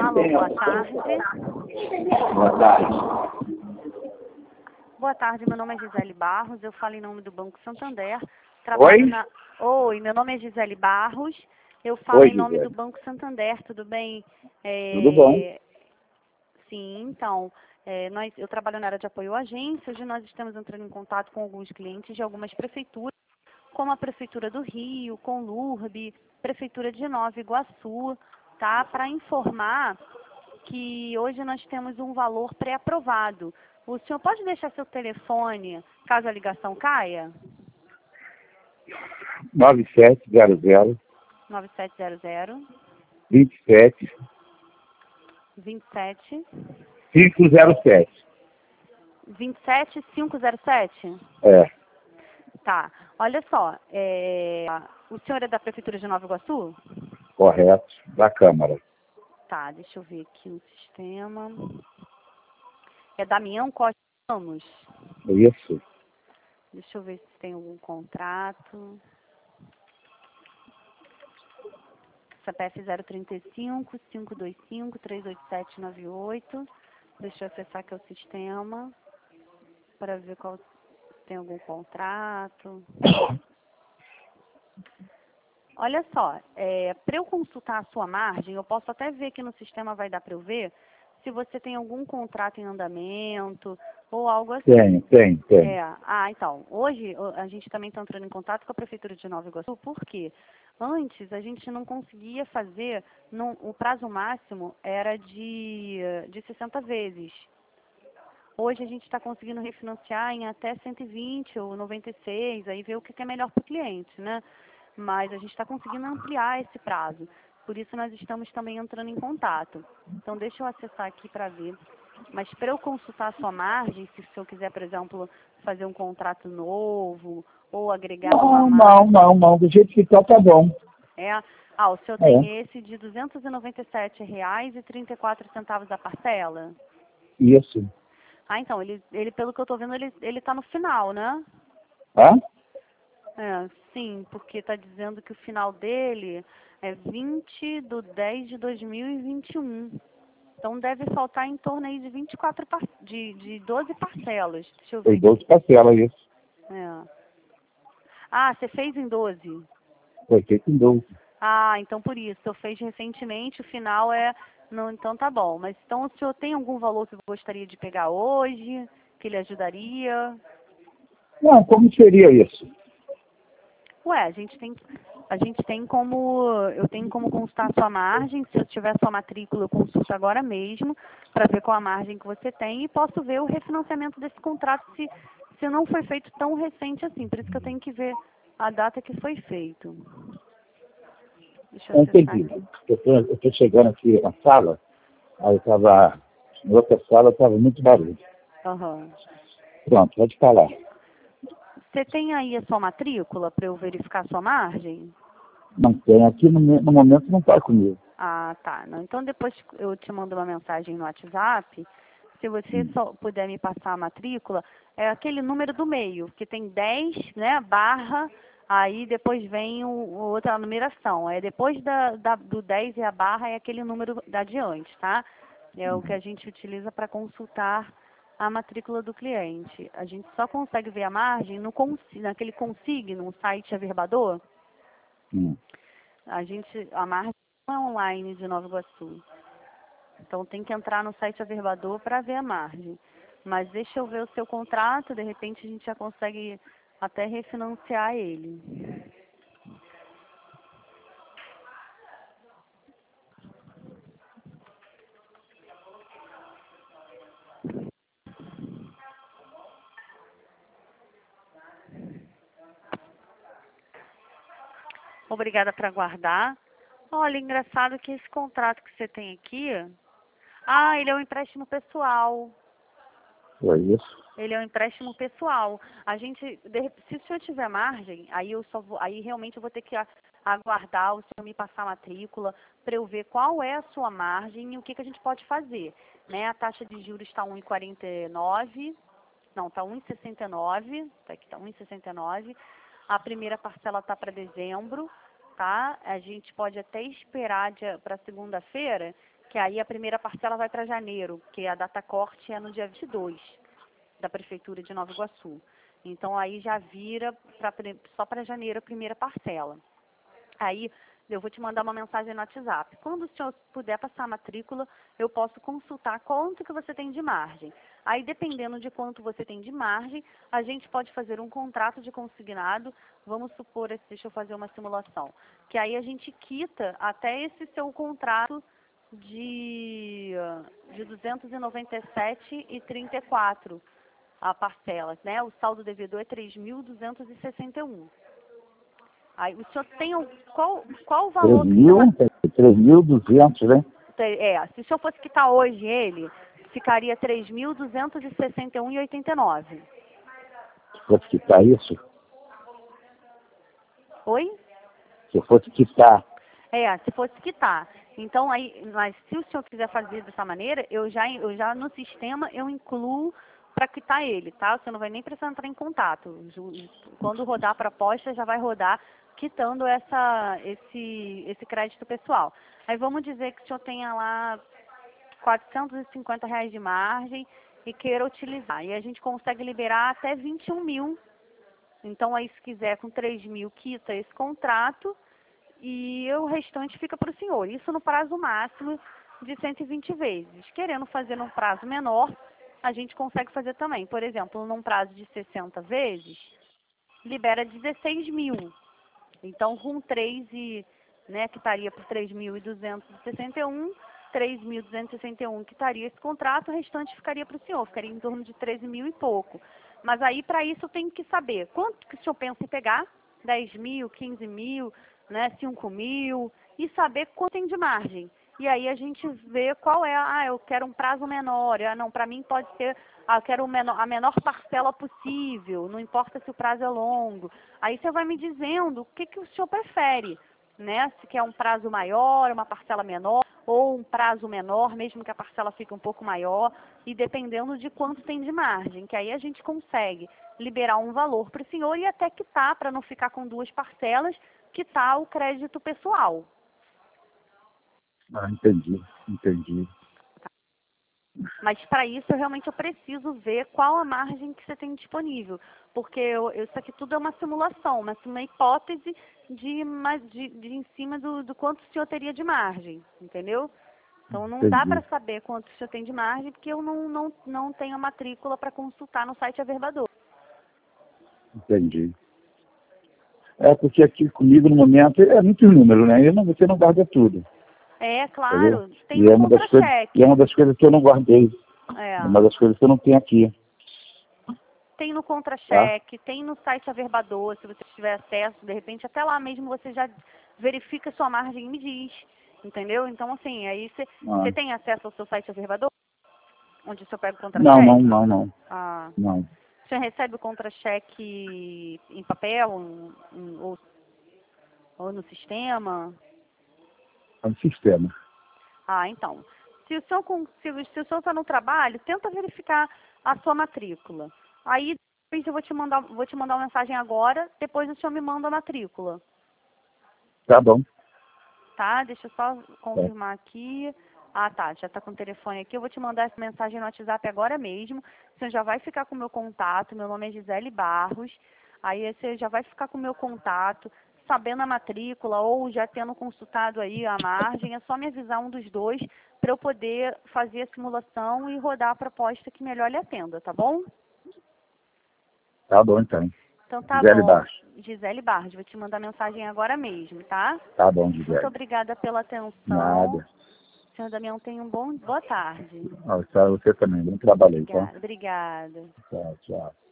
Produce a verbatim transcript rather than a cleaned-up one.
Alô, boa tarde. Boa tarde. Boa tarde, meu nome é Gisele Barros, eu falo em nome do Banco Santander. Trabalho Oi? na... Oi, meu nome é Gisele Barros, eu falo Oi, em nome do Gisele. Banco Santander, tudo bem? É... Tudo bom? Sim, então, é, nós, eu trabalho na área de apoio à agência, hoje nós estamos entrando em contato com alguns clientes de algumas prefeituras, como a Prefeitura do Rio, com Lourdes, Prefeitura de Nova Iguaçu, tá? Para informar que hoje nós temos um valor pré-aprovado. O senhor pode deixar seu telefone, caso a ligação caia? nove sete zero zero, nove sete zero zero, dois sete, vinte e sete, cinco zero sete. vinte e sete, cinco zero sete? É, Tá. Olha só, é, o senhor é da Prefeitura de Nova Iguaçu? correto, da Câmara. Tá, deixa eu ver aqui no sistema. É Damião Costa Ramos. Isso. Deixa eu ver se tem algum contrato. C P F zero trinta e cinco, cinco dois cinco, três oito sete nove oito. Deixa eu acessar aqui o sistema para ver qual, se tem algum contrato. Olha só, é, para eu consultar a sua margem, eu posso até ver que no sistema vai dar para eu ver se você tem algum contrato em andamento ou algo assim. Tem, tem, tem. É, ah, então, hoje o- a gente também está entrando em contato com a Prefeitura de Nova Iguaçu, porque antes a gente não conseguia fazer, não, o prazo máximo era de, de sessenta vezes. Hoje a gente está conseguindo refinanciar em até cento e vinte ou noventa e seis, aí ver o que que é melhor para o cliente, né? Mas a gente está conseguindo ampliar esse prazo. Por isso nós estamos também entrando em contato. Então deixa eu acessar aqui para ver. Mas para eu consultar a sua margem, se o senhor quiser, por exemplo, fazer um contrato novo ou agregar uma Não, não, margem. não, não. Do jeito que tá, tá bom. É, ah, o senhor É, tem esse de duzentos e noventa e sete reais e trinta e quatro centavos a parcela? isso. Ah, então, ele, ele pelo que eu estou vendo, ele ele está no final, né? Hã? É, sim, porque está dizendo que o final dele é vinte de dez de dois mil e vinte e um. Então deve faltar em torno aí de vinte e quatro par... de, de doze parcelas. Deixa eu Foi ver doze aqui. parcelas, isso. É. Ah, você fez em doze. Foi feito em doze. Ah, então por isso. Eu fez recentemente, o final é. Não, então tá bom. Mas então o senhor tem algum valor que gostaria de pegar hoje? Que lhe ajudaria? Não, como seria isso? Ué, a gente tem, a gente tem como, eu tenho como consultar a sua margem, se eu tiver sua matrícula, eu consulto agora mesmo, para ver qual a margem que você tem e posso ver o refinanciamento desse contrato se, se não foi feito tão recente assim, por isso que eu tenho que ver a data que foi feito. Deixa eu Não acessar entendi. aqui. Eu tô, eu tô chegando aqui na sala, aí estava, em outra sala estava muito barulho. Aham. Pronto, pode falar. Você tem aí a sua matrícula para eu verificar a sua margem? Não tem, aqui no, me- no momento não está comigo. Ah, tá. Não, então depois eu te mando uma mensagem no WhatsApp. Se você Hum. só puder me passar a matrícula, é aquele número do meio, que tem dez, né, barra, aí depois vem o, o outra numeração. É depois da, da- do dez e a barra é aquele número da adiante, tá? É o que a gente utiliza para consultar a matrícula do cliente. A gente só consegue ver a margem no consi- naquele consigne, no site Averbador. Hum. A gente, a margem não é online de Nova Iguaçu. Então tem que entrar no site Averbador para ver a margem. Mas deixa eu ver o seu contrato, de repente a gente já consegue até refinanciar ele. Obrigada por aguardar. Olha, engraçado que esse contrato que você tem aqui, ah, ele é um empréstimo pessoal. Foi isso. Ele é um empréstimo pessoal. A gente, de rep- se o senhor tiver margem, aí eu só vou, aí realmente eu vou ter que a- aguardar o senhor me passar a matrícula para eu ver qual é a sua margem e o que, que a gente pode fazer. Né? A taxa de juros está um vírgula quarenta e nove, não, está um vírgula sessenta e nove, tá aqui, está um vírgula sessenta e nove. A primeira parcela está para dezembro, tá? A gente pode até esperar para segunda-feira, que aí a primeira parcela vai para janeiro, porque a data corte é no dia vinte e dois da Prefeitura de Nova Iguaçu. Então, aí já vira pra, só para janeiro a primeira parcela. Aí, eu vou te mandar uma mensagem no WhatsApp. Quando o senhor puder passar a matrícula, eu posso consultar quanto que você tem de margem. Aí, dependendo de quanto você tem de margem, a gente pode fazer um contrato de consignado. Vamos supor, deixa eu fazer uma simulação, que aí a gente quita até esse seu contrato de, de duzentos e noventa e sete reais e trinta e quatro centavos a parcela, né? O saldo devedor é três mil duzentos e sessenta e um. Aí, o senhor tem um, qual, qual o valor? três mil e duzentos, né? É, se o senhor fosse quitar hoje ele, ficaria três mil duzentos e sessenta e um reais e oitenta e nove centavos. Se fosse quitar isso? Oi? Se eu fosse quitar. É, se fosse quitar. Então, aí, mas se o senhor quiser fazer dessa maneira, eu já, eu já no sistema eu incluo para quitar ele, tá? Você não vai nem precisar entrar em contato. Quando rodar a proposta, já vai rodar quitando essa, esse, esse crédito pessoal. Aí vamos dizer que o senhor tenha lá quatrocentos e cinquenta reais de margem e queira utilizar. E a gente consegue liberar até vinte e um mil. Então, aí se quiser com três mil, quita esse contrato e o restante fica para o senhor. Isso no prazo máximo de cento e vinte vezes. Querendo fazer num prazo menor, a gente consegue fazer também. Por exemplo, num prazo de sessenta vezes, libera dezesseis mil. Então, com três e, né, que estaria por três mil duzentos e sessenta e um, três mil duzentos e sessenta e um que estaria esse contrato, o restante ficaria para o senhor, ficaria em torno de treze mil e pouco. Mas aí, para isso, eu tenho que saber quanto que o senhor pensa em pegar, dez mil, quinze mil, né, cinco mil, e saber quanto tem de margem. E aí a gente vê qual é, ah, eu quero um prazo menor, ah, não, para mim pode ser, ah, eu quero menor, a menor parcela possível, não importa se o prazo é longo. Aí você vai me dizendo o que, que o senhor prefere, né, se quer um prazo maior, uma parcela menor, ou um prazo menor, mesmo que a parcela fique um pouco maior, e dependendo de quanto tem de margem, que aí a gente consegue liberar um valor para o senhor e até quitar, para não ficar com duas parcelas, quitar o crédito pessoal. Ah, entendi, entendi. Mas para isso, eu realmente eu preciso ver qual a margem que você tem disponível. Porque eu, isso aqui tudo é uma simulação, uma, uma hipótese de, de, de em cima do, do quanto o senhor teria de margem, entendeu? Então não Entendi. dá para saber quanto o senhor tem de margem, porque eu não, não, não tenho a matrícula para consultar no site Averbador. Entendi. É, porque aqui comigo no momento é muito número, né? Eu não, você não guarda tudo. É, claro. Entendeu? Tem E no é uma das coisas, contra-cheque. e é uma das coisas que eu não guardei. É. É uma das coisas que eu não tenho aqui. Tem no contra-cheque, tá? Tem no site Averbador, se você tiver acesso, de repente até lá mesmo você já verifica a sua margem e me diz, entendeu? Então, assim, aí você ah. tem acesso ao seu site Averbador? Onde o senhor pega o contra-cheque? Não, não, não, não. Ah. Não. O senhor recebe o contra-cheque em papel um, um, ou, ou no sistema? É no sistema. Ah, então. Se o senhor se, se o senhor está no trabalho, tenta verificar a sua matrícula. Aí depois eu vou te mandar, vou te mandar uma mensagem agora, depois o senhor me manda a matrícula. Tá bom. Tá, deixa eu só confirmar é. aqui. Ah, tá, já está com o telefone aqui. Eu vou te mandar essa mensagem no WhatsApp agora mesmo. Você já vai ficar com o meu contato. Meu nome é Gisele Barros. Aí você já vai ficar com o meu contato, sabendo a matrícula ou já tendo consultado aí a margem. É só me avisar um dos dois para eu poder fazer a simulação e rodar a proposta que melhor lhe atenda, tá bom? Tá bom, então. Então tá Gisele bom. Barros. Gisele Barros, vou te mandar mensagem agora mesmo, tá? Tá bom, Gisele. Muito obrigada pela atenção. Nada. Senhor Damião, tenha um bom boa tarde. Ah, você também. Bom trabalho aí, tá? Obrigada. Obrigada. Tchau, tchau.